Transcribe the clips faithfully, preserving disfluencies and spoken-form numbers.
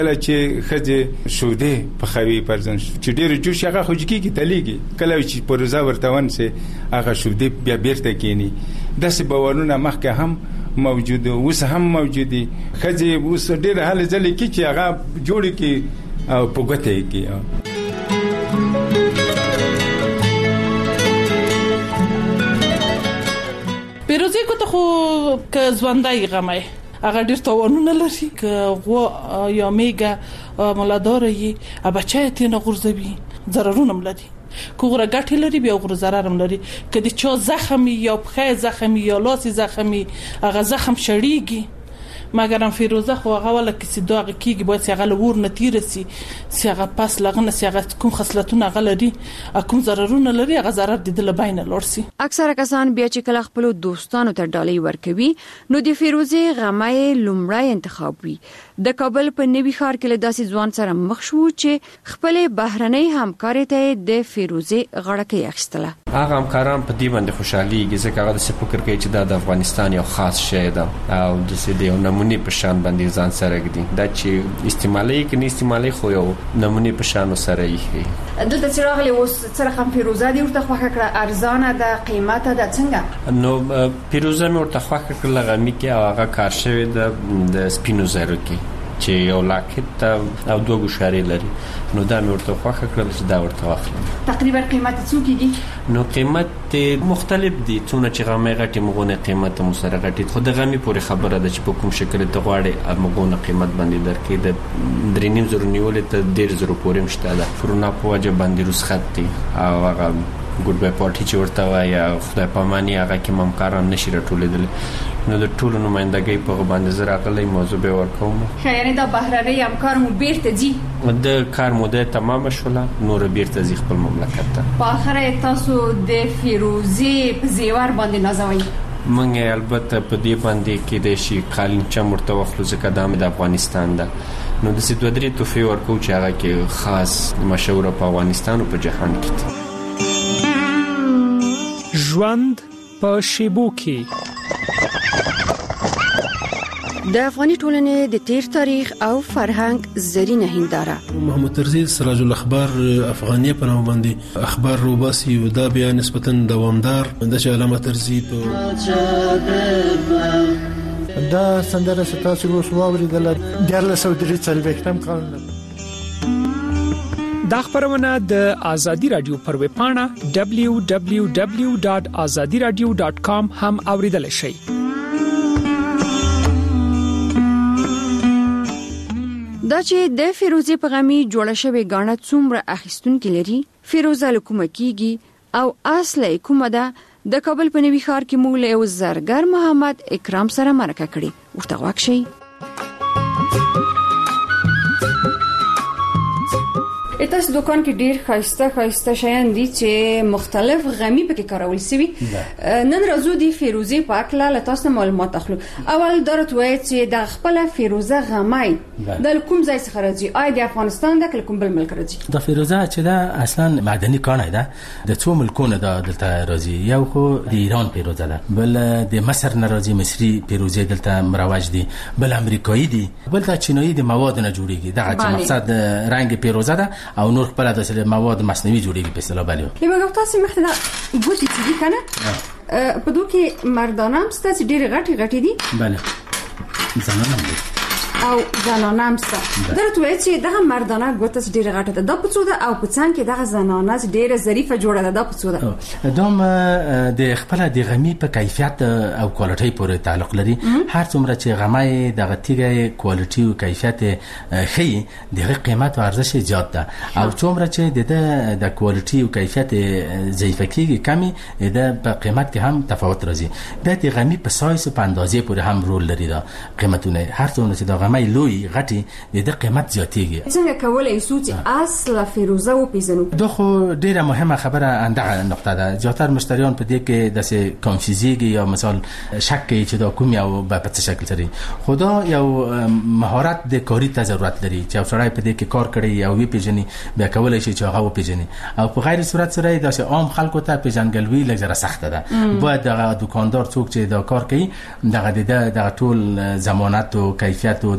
کله چې خځه شوده په خوي پرځن چې ډېر جوش هغه خوځکی کی تلیږي کله چې پروزه ورته ونسه هغه شوده بیا بیرته کینی داسې بوالونه مخکې هم موجود اوس هم موجودي خځه اوس ډېر حال ځلې کی چې هغه جوړ کی او پوګته کی پیروزی کو ته خو ک ځوندای غمای هغه ډیر توانونه لري ک غو یا میګه مولادار یې ابچای ته نه غورځوي ضررونه ملدي کوغره ګټه لري بیا غوړ ضرر هم لري کدي چا زخم یا پخې زخم یا لاس زخم هغه زخم شړیږي مګر ام فیروزه خو هغه ولا کسي داغه کیږي باید هغه لور نتیر سي هغه پس لغنه هغه کوم خصلتونه غلري کوم ضررونه لري هغه ضرر د دل بین لور سي اکثره کسان بیا چې کله خپل دوستانو ته ډالۍ ورکوي نو د فیروزه غمای لومړی انتخاب وي د کابل په نوي ښار کې داسې ځوان سره مخ شو چې خپل بهرنۍ همکاري ته د فیروزه غړکه اخیستله هغه همکاران په دې باندې خوشحالي ځکه هغه د فکر کوي چې د افغانستان یو خاص شی ده او د سې د نمونه په شان باندې ځان سره ګدي دا چې استعمالي کې نه استعمالي خو یو نمونه په شان سره یې دلته چې راغلی اوس سره هم فیروزه دی ورته خوښه کړه ارزانه د قیمته د څنګه نو فیروزه مې ورته خوښه کړه غمی کې او هغه کار شوی د سپینو زرو کې چې یو لاکت او دوه ګوشاري لري نو دا مې ورته خوښه کړل چې دا ورته واخلم تقریبا قیمت څو کېږي نو قیمت مختلف دي څونه چې غمی غټي مغونه قیمت مو سره غټي خو د غمی پورې خبره ده چې په کوم شکل ته غواړي مغونه قیمت باندې درکې د درې نیم زره نیولې ته ډېر زره پورې مشته ده کرونا په وجه باندې رسخت دي او هغه ګډ بای پارټي چې ورته وایي خدای پاماني هغه کې ممکاران نشي راټولېدل نو د ټولو نمائندګۍ په باندې زرا غلې موضوع به ورکوم خیرنه دا بهرنۍ همکار مو بیرته دي د کار موده تمام شوله نور بیرته ځي خپل مملکت ته په اخره تاسو د فیروزي په زیور باندې نازوي مونږ البته په دې باندې کې د شي قالین چې مرته وخلو ځکه د افغانستان ده نو د سې دوه درې توفي ورکو چې هغه کې خاص مشهور په افغانستان او په جهان کې ژوند په شیبو کې د افغاني ټولنې د تیر تاریخ او فرهنګ زرینه هنداره محمد ترزی سراج الاخبار افغانیه په نوم باندې اخبار روباسي او دا بیا نسبتا دوامدار د علامه ترزی په دا سندره ستاسو اوس واوریدل د سو درې څلوېښتم کال دا خبرونه د آزادی رادیو پر ویب پاڼه دبلیو دبلیو دبلیو ډاټ آزادي رادیو ډاټ کام هم اوریدل شئ. دا چې د فیروزه په غمی جوړه شوی غاڼه څومره اخیستونکو لري فیروزه لکومه کیږي او اصله کومه ده د کابل په نوي ښار کې موږ له زرګر محمد اکرام سره مرکه کړې ورته واکشي. تاسو دکان کې ډیر خاصه خاصه شیان دي چې مختلف غمی پکې کارول شوی نن راځو دی فیروزه پاک لا تاسو معلومات اخلو. اول درته وایي چې د خپل فیروزه غمی د کوم ځای څخه راځي آی د افغانستان د کوم بل ملک راځي؟ د فیروزه چې دا اصلا معدني کانه ده د څو ملکونو د دلته راځي یو خو د ایران فیروزه ده بل د مصر نه راځي مصري فیروزه دلته مروج دي بل امریکایي دي بل د چینایي د مواد نه جوړیږي دغه مقصد رنگ فیروزه ده او نور خپل د مواد مصنوعي جوړیږي په اصطلاح باندې. لمګو تاسو مخته ګوتې دي کنه په دوه کې مردانه هم ستاسو ډېر غټي غټي دي بله زنانه دي او زنانه هم ستاسو درته وایي چې دغه مردانه ګوتې ډېر غټه ده د پڅو ده او پڅان کې دغه زنانه ډېر ظریفه جوړه ده د پڅو ده دوم د خپل د غمی په کیفیت او کوالټي پورې تعلق لري هر څومره چې غمای دغه تیګه کوالټي او کیفیت خي دغه قیمت او ارزش زیات ده او څومره چې د د کوالټي او کیفیت ضعیف کیږي کمی د په قیمت کې هم تفاوت راځي د د غمی په سایز په اندازې پورې هم رول لري دا قیمتونه هر څومره چې د غمی لوی غټي د قیمت زیاتېږي. څنګه کولای شو چې اصل فیروزه و پیژنو؟ دا خو ډیره مهمه خبره اندغه نقطه ده زیاتره مشتریان په دې کې د سه کنفیوزیږي یا مثال شک کوي چې دا کوم یو په څه شکل لري خدا یو مهارت د کاری ته ضرورت لري چې سړی په دې کې کار کوي او وی پیژني بیا کولای شي چې هغه و پیژني او په غیر صورت سره د عام خلکو ته پیژنګلوي لږه سخته ده باید د دکاندار څوک چې دا کار کوي دغه د ټول ضمانت او کیفیت او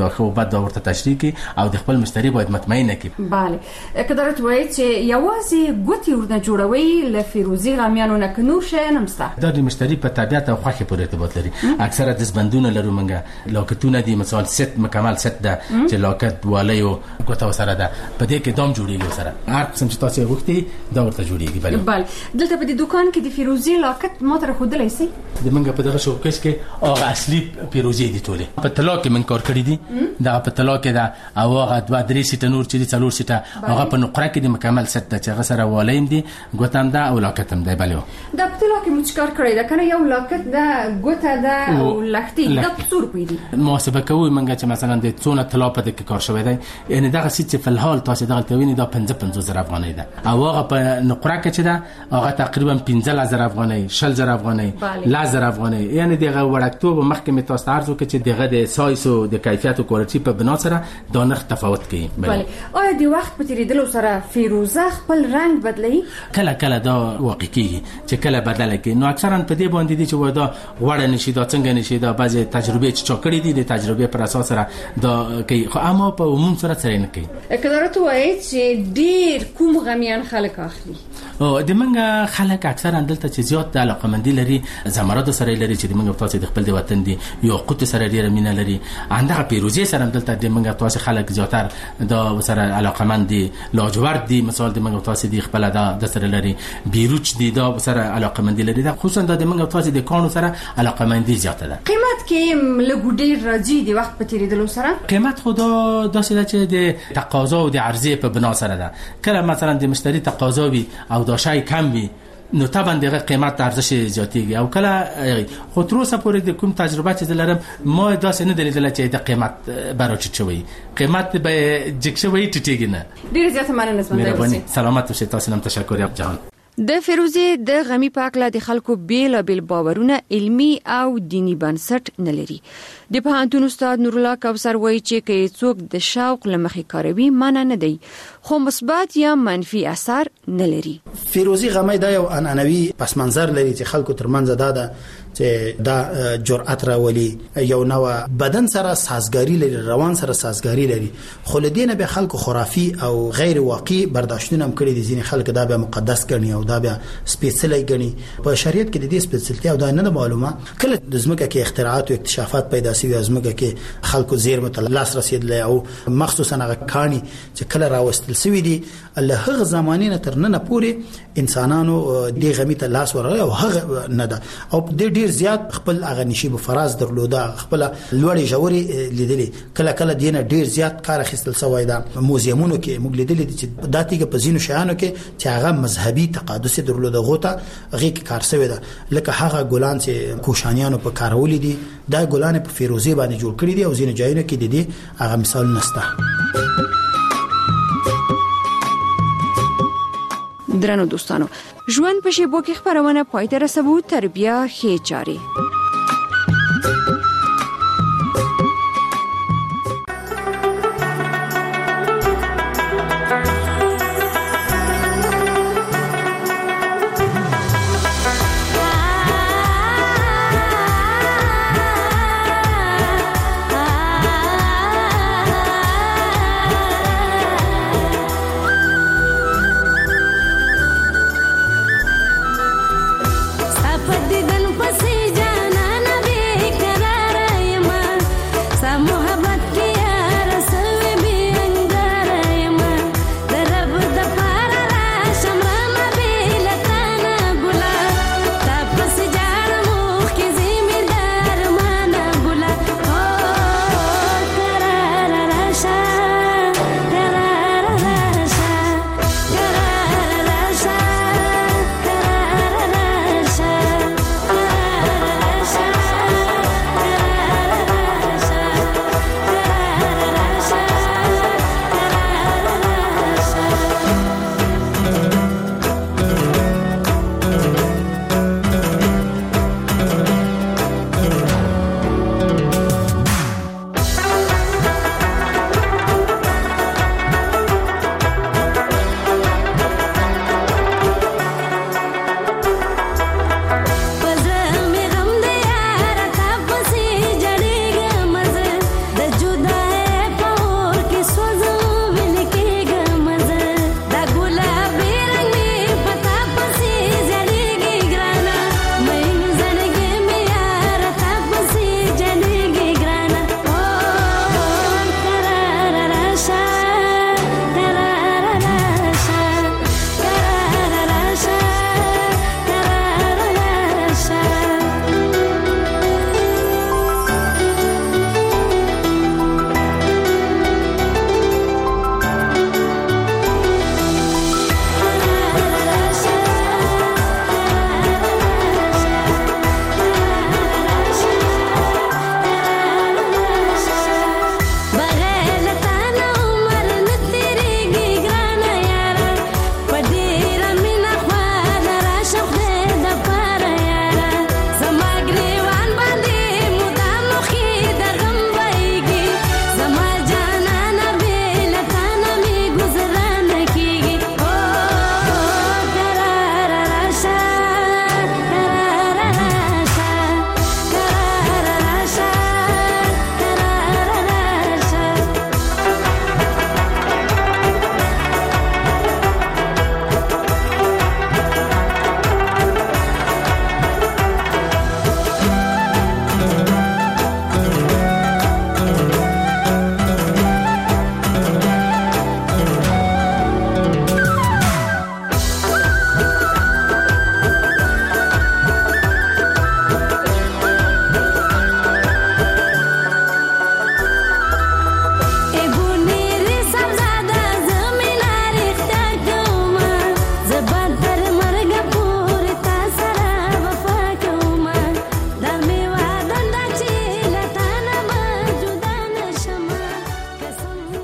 دا خو بعد دا ورته تشریح کی او د خپل مشتری باید مطمئن کی. bale کدرت وای چې یوازې ګوتی ورنه جوړوي ل فیروزي غامیانو نه کنور شي نمسته دا د مشتری په طبيعت او خوخه پورې ارتباط لري. اکثره د زبندونه لرو منګه لاکتونه دي مثال ست مکمل ست ده چې لاکت والیو ګوته سره ده په دې کې دام جوړیږي سره هر قسم چې تاسو وختي دا ورته جوړیږي. bale bale دلته په دې دکان کې د فیروزي لاکت ماته خودلای سي د منګه په دغه شوکیس کې هغه اصلي فیروزي دي ټوله په طلا کې من کار کړی دي. دا په طلا کې دا او هغه دوه درې سیټ نور چې څلور سیټ هغه په نقره کې د مکمل ست ده چې هغه سره والایم دي ګوتم ده او لاکتم ده. bale دا په طلا کې مچکار کړی دا کنه یو لاکت ده ګوته ده او لختي دا څور پیدي محاسبه کوي منګه چې مثلا د څونه طلا په دې کې کار شوی دی یعنی دا سیټ چې په الحال تاسو دغه تویني دا پنځه پنځه زره افغانۍ ده او هغه په نقره کې چې ده هغه تقریبا پنځه زره افغانۍ شل زره افغانۍ لزر افغانۍ یعنی دغه وړکتوب مخکې تاسو تاسو کې چې دغه د سایز او د کیفیت او کوالټي په بنا سره دا نرخ تفاوت کوي. bale آیا د وخت په تیریدلو سره فیروزه خپل رنگ بدلوي؟ کله کله دا واقعي چې کله بدل کوي نو اکثرا په دې باندې دي چې ودا وړه نشي دا څنګه نشي دا بعضی تجربه چې چاکړې دي د تجربه پر اساس سره دا کوي خو اما په عموم سره سره نه کوي. کدرت وای چې ډیر کوم غمیان خلک اخلي او د منګه خلک اکثرا دلته چې زیات د علاقمندي لري زمرد سره لري چې د منګه تاسو د خپل د وطن دي یو قوت سره ډیره مینه لري اندغه پیروزي سره دلته د منګه تاسو خلک زیاتر دا سره علاقمند دي لاجورد دي مثال د منګه تاسو د خپل د سره لري بیروچ دي دا سره علاقمندي لري دا خصوصا د منګه تاسو د کانو سره علاقمندي زیاته ده. قیمت کې لګوډیر راځي د وخت په تیریدلو سره قیمت خدا داسې ده چې د تقاضا او د عرضه په بنا سره ده. کله مثلا د مشتری تقاضا وي او دا شای کم وي نو طبعا دغه قیمت ارزش زیاتیږي او کله خو تر اوسه پورې د کوم تجربه چې دلرم ما داسې نه دلیدل چې د قیمت براچ چوي قیمت به جکشوي ټټیږي نه. ډیر زیات مننه زموږ سلامت اوسئ تاسو نن تشکر یا جهان. د فیروزي د غمی پاکله د خلکو بیل بیل باورونه علمی او دینی بنسټ نه لري. د پوهنتون استاد نور الله کوثر وایي چې کې څوک د شوق لمخې کاروي معنی نه دی خو مثبت یا منفي اثر نه لري. فیروزي غمی دا یو عنعنوي پس منظر لري چې خلکو ترمنځ دا ده چې دا جرأت راولي یو نو بدن سره سازګاری لري روان سره سازګاری لري خو لدینه به خلکو خرافي او غیر واقعي برداشتونه هم کړی دي. ځینې خلک دا به مقدس ګڼي او دا به سپیڅلی ګڼي. په شریعت کې د دې سپیڅلتیا او دا نه معلومه کله د زمکه کې اختراعات او اکتشافات پیدا شوي ازمکه کې خلکو زیرمه ته لاس رسیدل او مخصوصا هغه کانی چې کله راوستل شوی دي الله هغه زمانه نه تر نن پورې انسانانو د غمی ته لاس ورغلی او هغه نه ده او د ډیر زیات خپل هغه نشيب فراز درلوده خپل لوړې جوړې لیدلې کله کله دینه ډیر زیات کار اخیستل سوی ده. موزیمونو کې موږ لیدلې چې داتیګه په زینو شیانو کې چې هغه مذهبي تقدس درلوده غوته غي کار سوی ده لکه هغه ګلان چې کوشانیانو په کارولې دي دا ګلان په فیروزي باندې جوړ کړی دي او زینو ځایونو کې دي هغه مثال نسته. درنو دوستانو ژوند په شیبو کې خبرونه پای ته رسوو تر بیا خې چاري.